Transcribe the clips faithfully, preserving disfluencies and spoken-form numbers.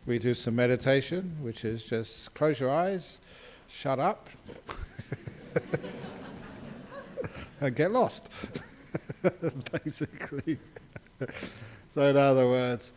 we do some meditation, which is just close your eyes, shut up, and get lost, basically. So in other words,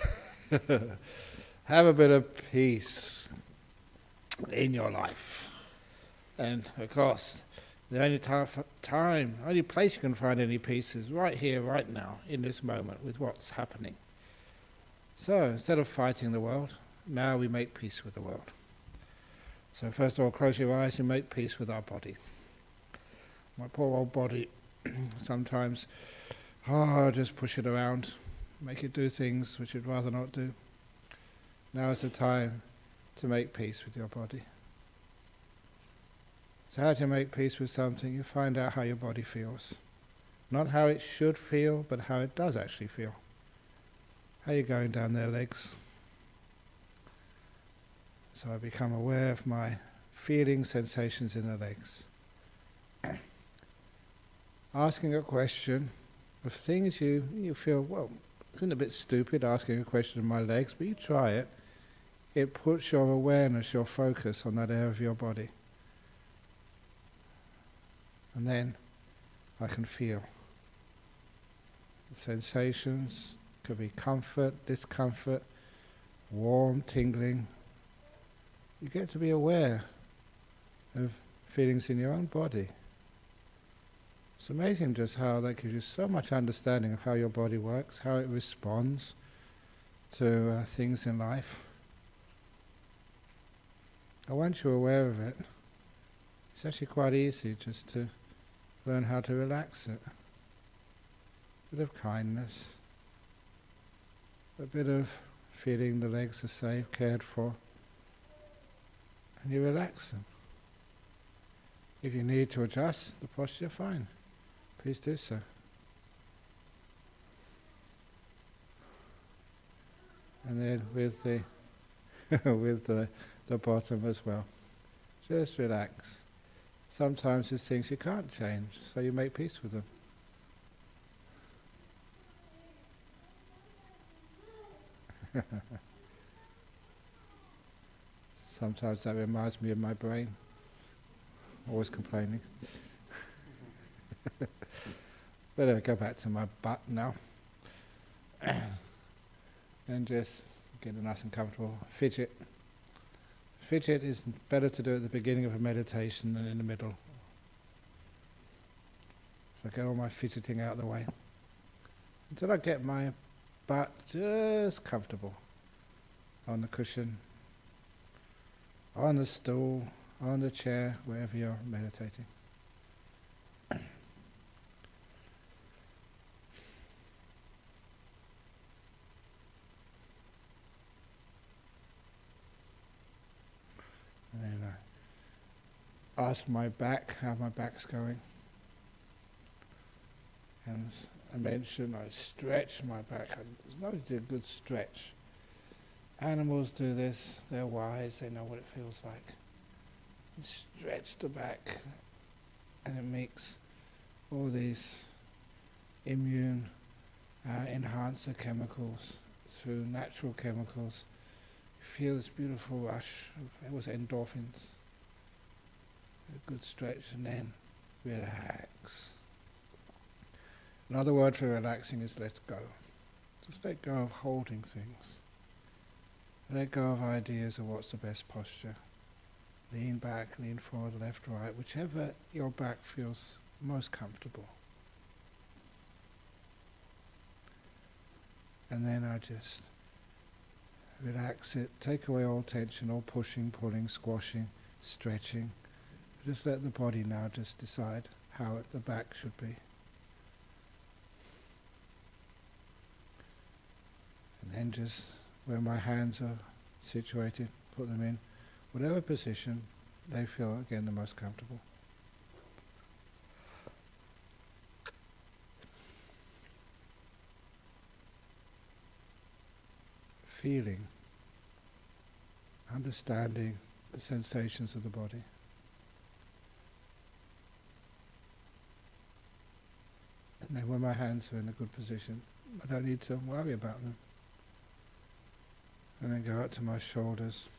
have a bit of peace in your life. And of course, the only time, time, only place you can find any peace is right here, right now, in this moment, with what's happening. So instead of fighting the world, now we make peace with the world. So first of all, close your eyes and make peace with our body. My poor old body, sometimes, oh, just push it around, make it do things which you'd rather not do. Now is the time to make peace with your body. So how do you make peace with something? You find out how your body feels. Not how it should feel, but how it does actually feel. How you're going down their legs. So I become aware of my feelings, sensations in the legs. Asking a question of things you, you feel, well, isn't it a bit stupid asking a question of my legs, but you try it. It puts your awareness, your focus on that area of your body. And then I can feel. The sensations could be comfort, discomfort, warm, tingling. You get to be aware of feelings in your own body. It's amazing just how that gives you so much understanding of how your body works, how it responds to uh, things in life. And once you're aware of it, it's actually quite easy just to learn how to relax it. A bit of kindness, a bit of feeling the legs are safe, cared for, and you relax them. If you need to adjust the posture, fine. Please do so. And then with the with the, the bottom as well. Just relax. Sometimes there's things you can't change, so you make peace with them. Sometimes that reminds me of my brain, always complaining. Better go back to my butt now. And just get it nice and comfortable. Fidget. Fidget is better to do at the beginning of a meditation than in the middle. So I get all my fidgeting out of the way. Until I get my butt just comfortable. On the cushion, on the stool, on the chair, wherever you're meditating. And then I ask my back how my back's going. And as I mentioned, I stretch my back. There's no need to do a good stretch. Animals do this, they're wise, they know what it feels like. You stretch the back and it makes all these immune uh, enhancer chemicals through natural chemicals. You feel this beautiful rush of, it was endorphins. A good stretch and then relax. Another word for relaxing is let go. Just let go of holding things. Let go of ideas of what's the best posture. Lean back, lean forward, left, right, whichever your back feels most comfortable. And then I just relax it, take away all tension, all pushing, pulling, squashing, stretching. Just let the body now just decide how it, the back should be. And then just where my hands are situated, put them in whatever position they feel, again, the most comfortable. Feeling, understanding the sensations of the body. And then when my hands are in a good position, I don't need to worry about them. And then go out to my shoulders.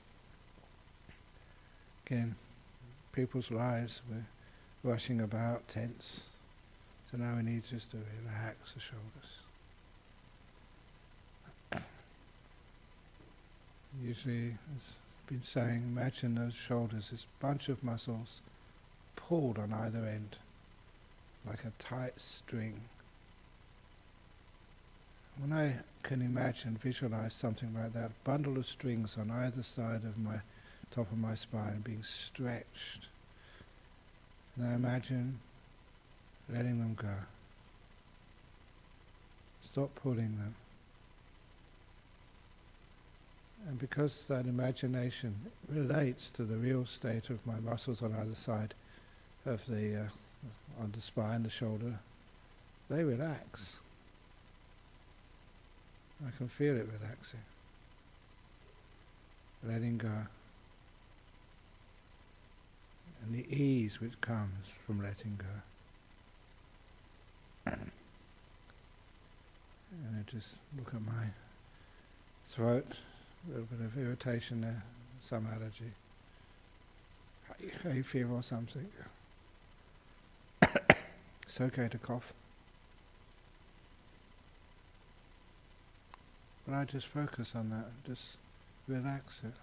Again, people's lives, we're rushing about, tense. So now we need just to relax the shoulders. Usually, as I've been saying, imagine those shoulders, this bunch of muscles pulled on either end, like a tight string. When I can imagine, visualize something like that, a bundle of strings on either side of my top of my spine being stretched, and I imagine letting them go. Stop pulling them. And because that imagination relates to the real state of my muscles on either side of the, uh, on the spine, the shoulder, they relax. I can feel it relaxing. Letting go. And the ease which comes from letting go. And I just look at my throat, a little bit of irritation there, some allergy, hay fever or something. It's okay to cough. But I just focus on that, just relax it.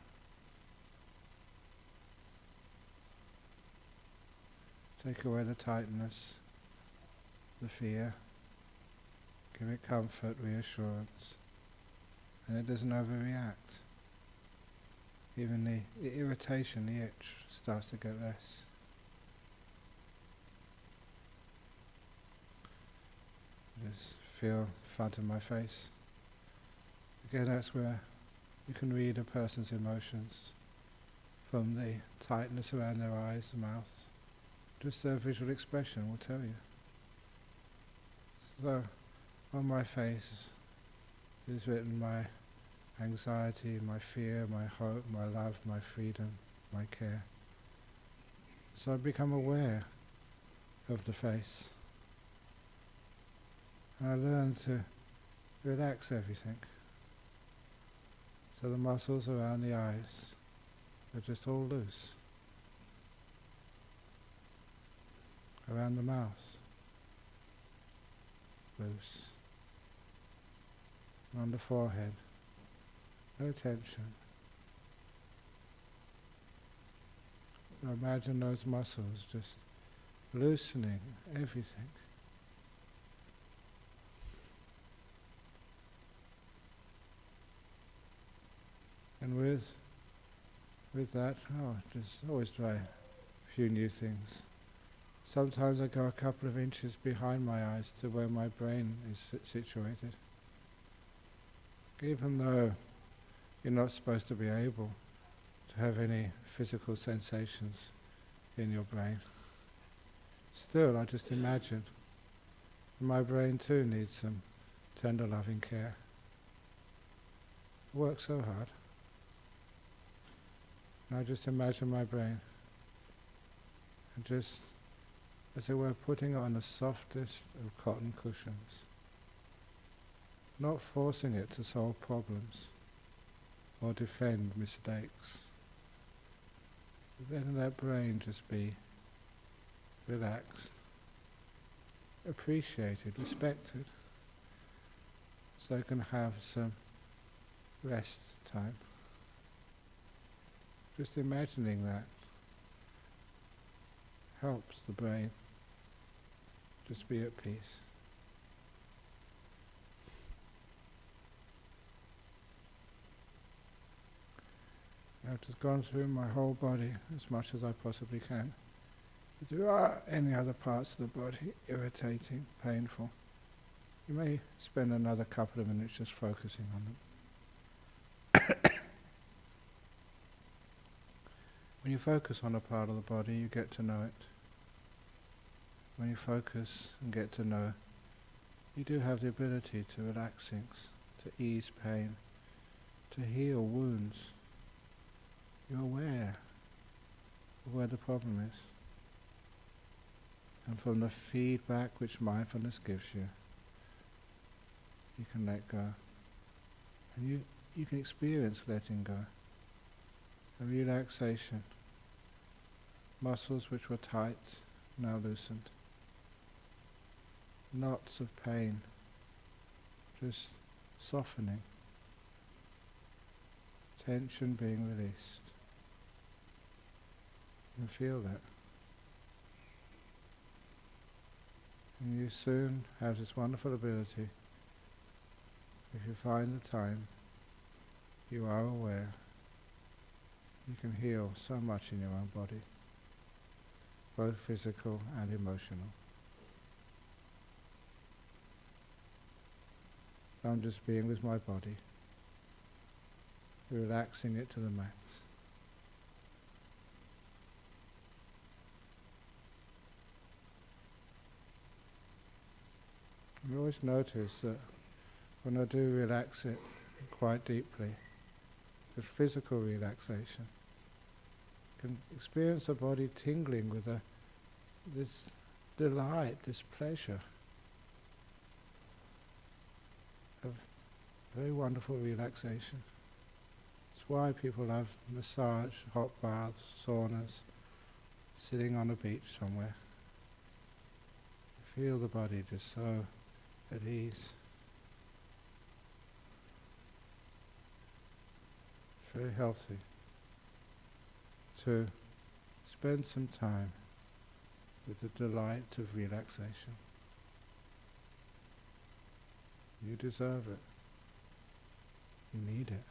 Take away the tightness, the fear, give it comfort, reassurance, and it doesn't overreact. Even the, the irritation, the itch, starts to get less. Just feel the front of my face. Again, that's where you can read a person's emotions, from the tightness around their eyes, the mouth. Just their visual expression will tell you. So, on my face is written my anxiety, my fear, my hope, my love, my freedom, my care. So I become aware of the face. I learn to relax everything. So the muscles around the eyes are just all loose. Around the mouth, loose. And on the forehead, no tension. So imagine those muscles just loosening everything. And with with that, oh, just always try a few new things. Sometimes I go a couple of inches behind my eyes to where my brain is situated. Even though you're not supposed to be able to have any physical sensations in your brain, still I just imagine my brain too needs some tender loving care. I work so hard. And I just imagine my brain and just, as it were, putting it on the softest of cotton cushions, not forcing it to solve problems or defend mistakes. Letting that brain just be relaxed, appreciated, respected, so it can have some rest time. Just imagining that helps the brain just be at peace. I've just gone through my whole body as much as I possibly can. If there are any other parts of the body irritating, painful, you may spend another couple of minutes just focusing on them. When you focus on a part of the body, you get to know it. When you focus and get to know, you do have the ability to relax things, to ease pain, to heal wounds. You're aware of where the problem is. And from the feedback which mindfulness gives you, you can let go. And you, you can experience letting go, a relaxation. Muscles which were tight, now loosened. Knots of pain, just softening. Tension being released. You can feel that. And you soon have this wonderful ability, if you find the time, you are aware, you can heal so much in your own body, both physical and emotional. I'm just being with my body, relaxing it to the max. I always notice that when I do relax it quite deeply, the physical relaxation, I can experience the body tingling with a, this delight, this pleasure of very wonderful relaxation. It's why people love massage, hot baths, saunas, sitting on a beach somewhere. You feel the body just so at ease. It's very healthy to spend some time with the delight of relaxation. You deserve it. You need it.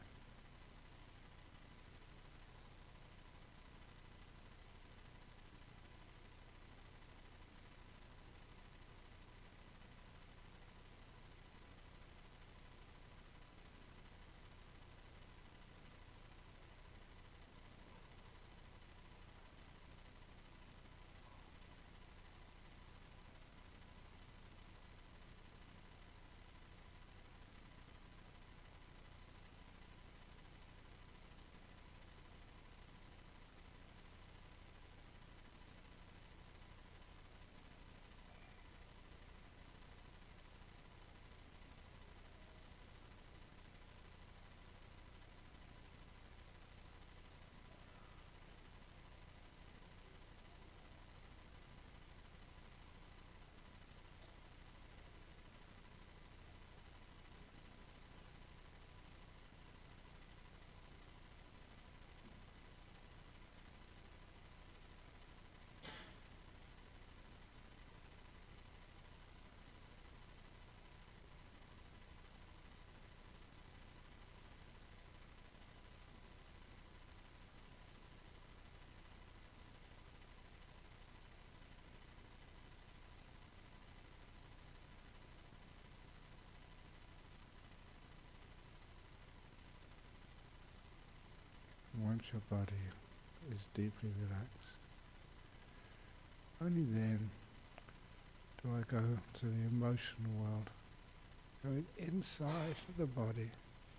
Once your body is deeply relaxed, only then do I go to the emotional world, going inside the body,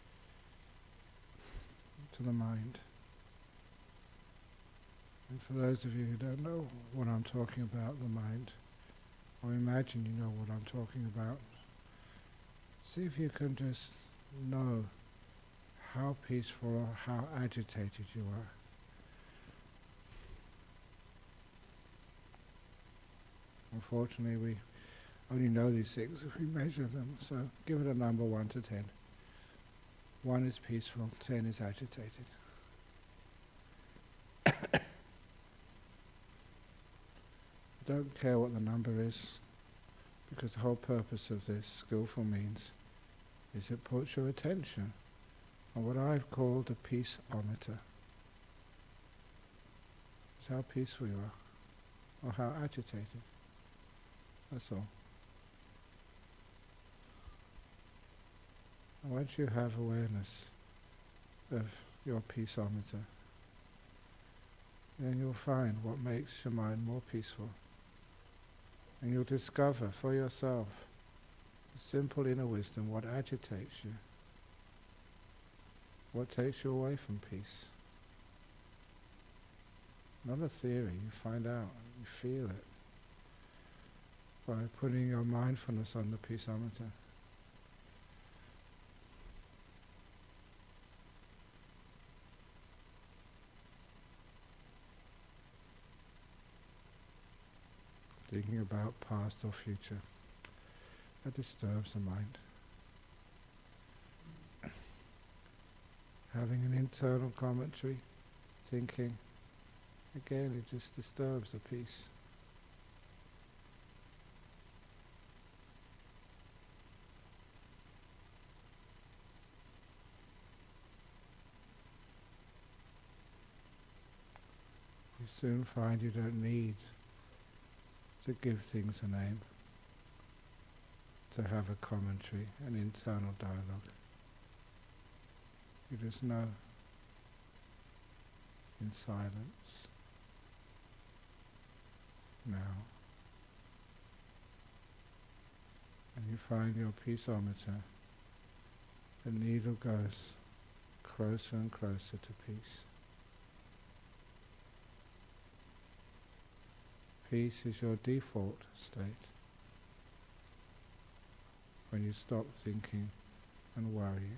to the mind. And for those of you who don't know what I'm talking about, the mind, or imagine you know what I'm talking about, see if you can just know how peaceful or how agitated you are. Unfortunately, we only know these things if we measure them, so give it a number one to ten. One is peaceful, ten is agitated. Don't care what the number is, because the whole purpose of this skillful means is it puts your attention on what I've called a peaceometer. It's how peaceful you are, or how agitated. That's all. And once you have awareness of your peaceometer, then you'll find what makes your mind more peaceful. And you'll discover for yourself the simple inner wisdom, what agitates you, what takes you away from peace. Not a theory, you find out, you feel it by putting your mindfulness on the peaceometer. thinking about past or future. That disturbs the mind. Having an internal commentary, thinking, again it just disturbs the peace. You soon find you don't need to give things a name, to have a commentary, an internal dialogue. You just know in silence now. And you find your peaceometer, the needle goes closer and closer to peace. Peace is your default state when you stop thinking and worrying.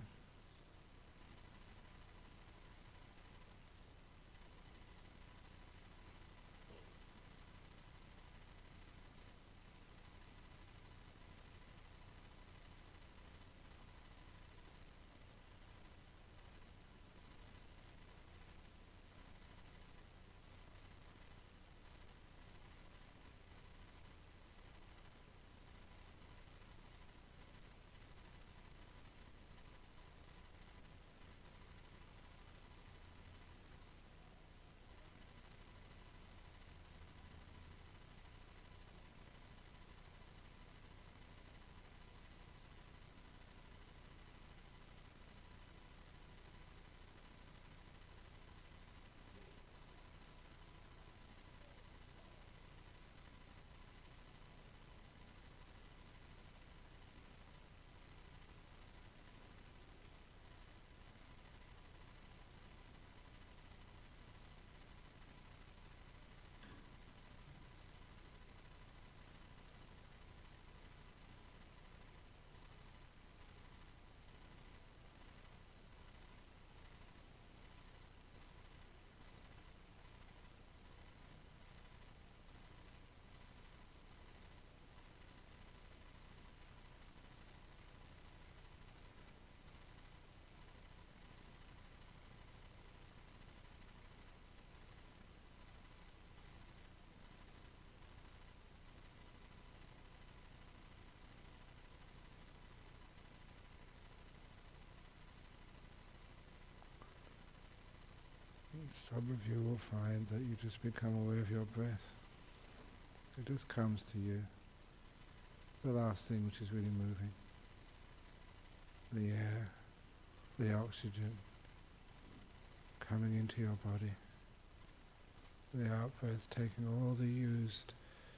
Some of you will find that you just become aware of your breath. It just comes to you. The last thing which is really moving. The air, the oxygen coming into your body. The out-breath taking all the used,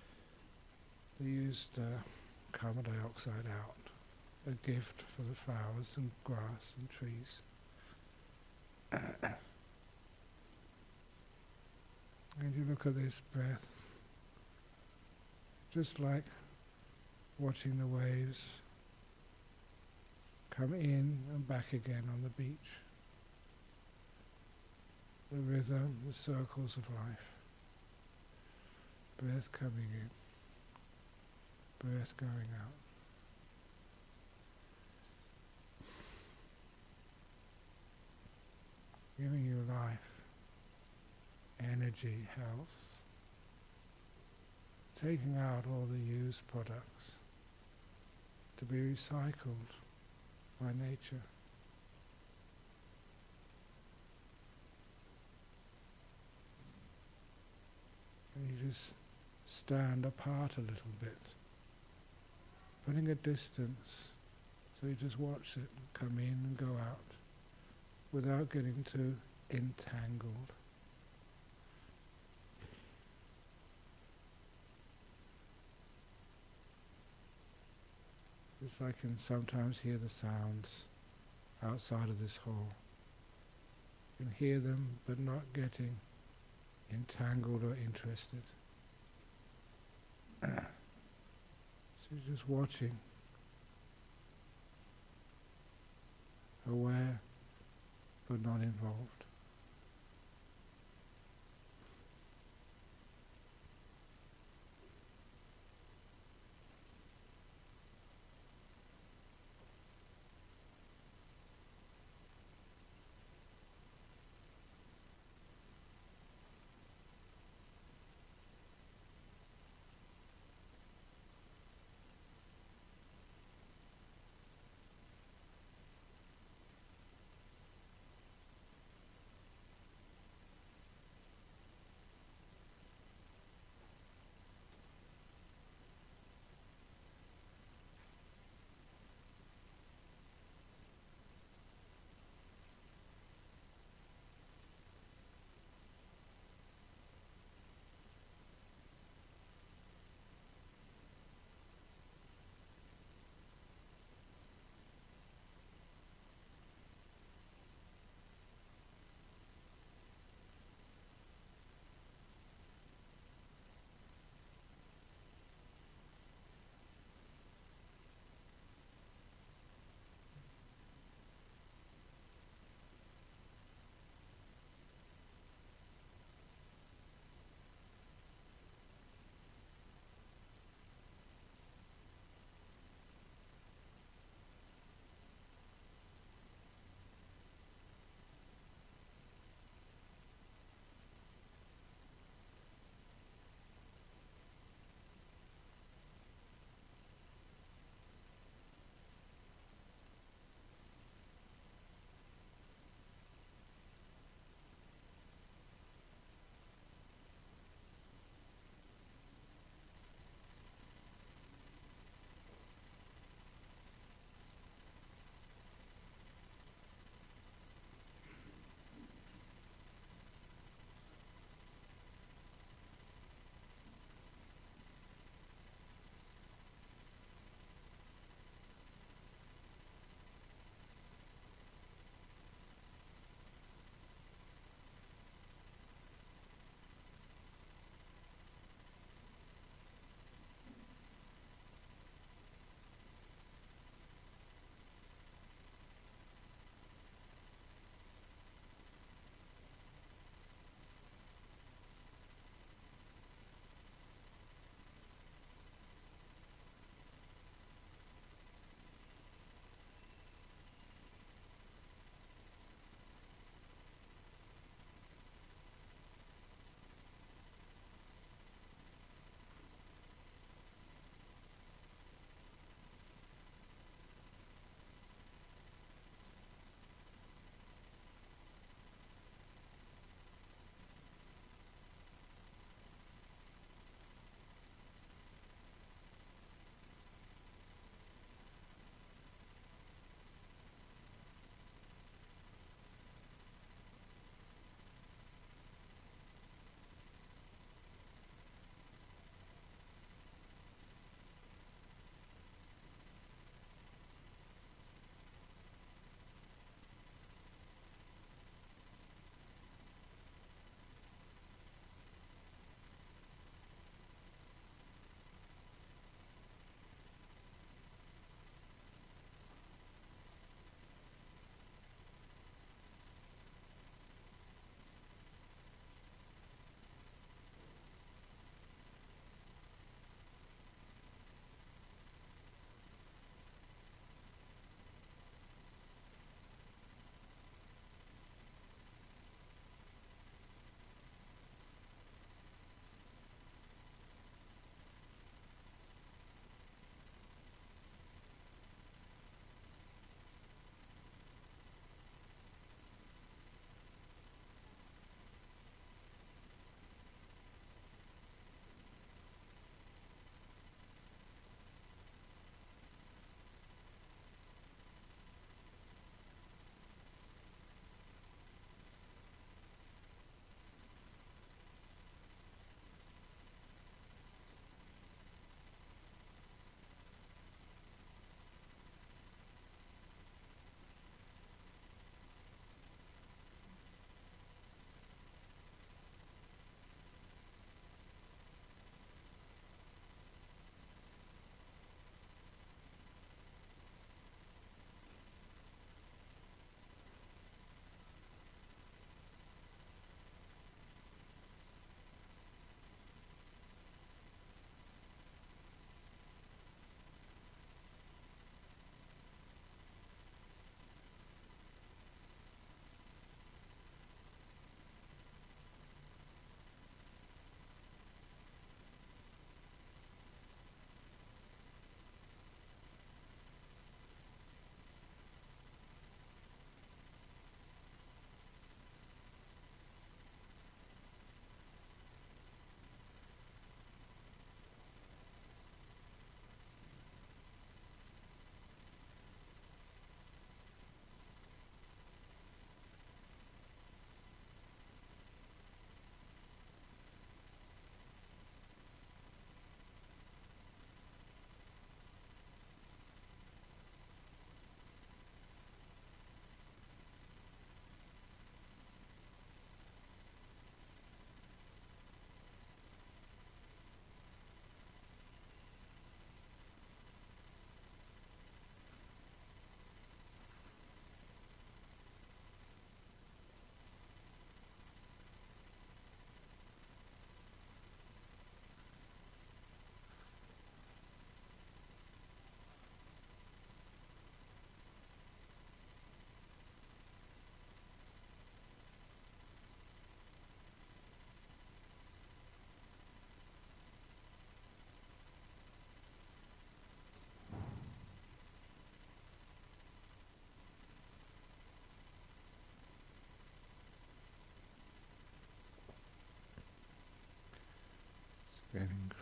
the used uh, carbon dioxide out. A gift for the flowers and grass and trees. And you look at this breath, just like watching the waves come in and back again on the beach. The rhythm, the circles of life. Breath coming in, breath going out. Giving you life, energy, health, taking out all the used products to be recycled by nature. And you just stand apart a little bit, putting a distance, so you just watch it come in and go out without getting too entangled. Just like you can sometimes hear the sounds outside of this hall. You can hear them, but not getting entangled or interested. So you're just watching, aware, but not involved.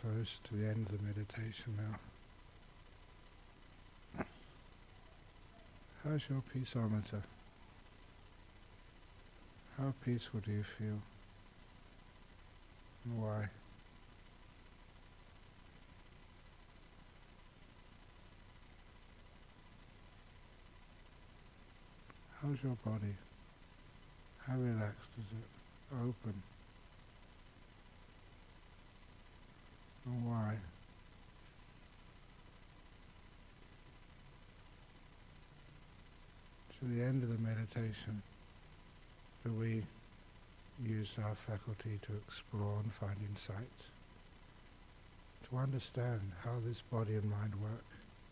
close to the end of the meditation now. How's your peaceometer? How peaceful do you feel? And why? How's your body? How relaxed is it? Open? And why? To the end of the meditation, do we use our faculty to explore and find insight, to understand how this body and mind work?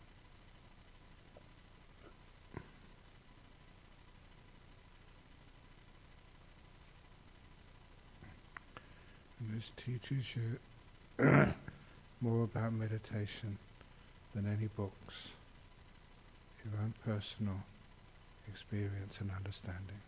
And this teaches you more about meditation than any books, your own personal experience and understanding.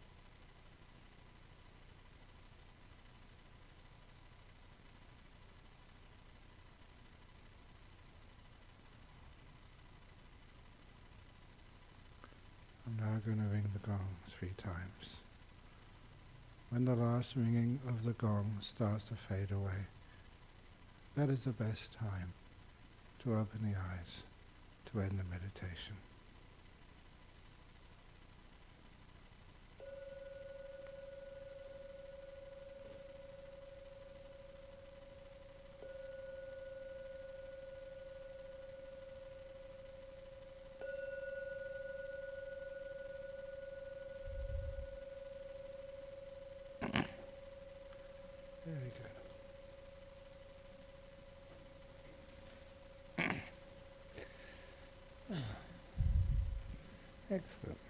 I'm now going to ring the gong three times. When the last ringing of the gong starts to fade away, that is the best time to open the eyes to end the meditation. Very good. Excellent.